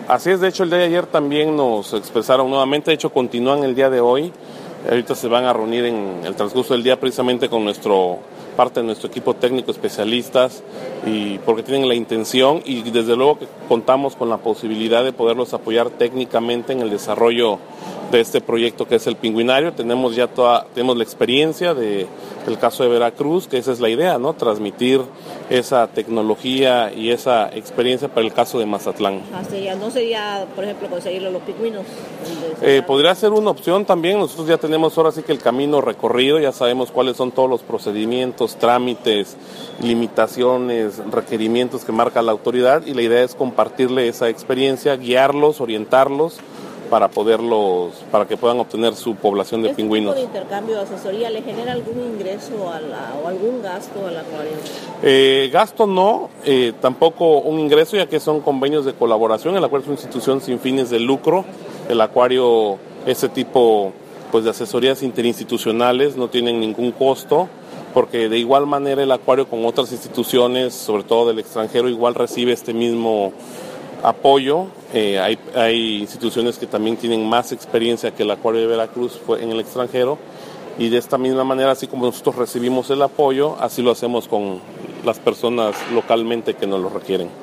Así es, de hecho el día de ayer también nos expresaron nuevamente, de hecho continúan el día de hoy. Ahorita se van a reunir en el transcurso del día precisamente con parte de nuestro equipo técnico, especialistas, y porque tienen la intención y desde luego que contamos con la posibilidad de poderlos apoyar técnicamente en el desarrollo de este proyecto que es el Pingüinario. Tenemos la experiencia del caso de Veracruz, que esa es la idea, ¿no? Transmitir esa tecnología y esa experiencia para el caso de Mazatlán. ¿No sería, por ejemplo, conseguirlo los pingüinos? Podría ser una opción también. Nosotros ya tenemos ahora sí que el camino recorrido, ya sabemos cuáles son todos los procedimientos, trámites, limitaciones, requerimientos que marca la autoridad, y la idea es compartirle esa experiencia, guiarlos, orientarlos para que puedan obtener su población de pingüinos. ¿Este tipo de intercambio de asesoría le genera algún ingreso o algún gasto al acuario? Gasto no, tampoco un ingreso, ya que son convenios de colaboración. El acuario es una institución sin fines de lucro. El acuario, ese tipo de asesorías interinstitucionales no tienen ningún costo, porque de igual manera el acuario con otras instituciones, sobre todo del extranjero, igual recibe este mismo apoyo. Hay instituciones que también tienen más experiencia que el acuario de Veracruz en el extranjero, y de esta misma manera, así como nosotros recibimos el apoyo, así lo hacemos con las personas localmente que nos lo requieren.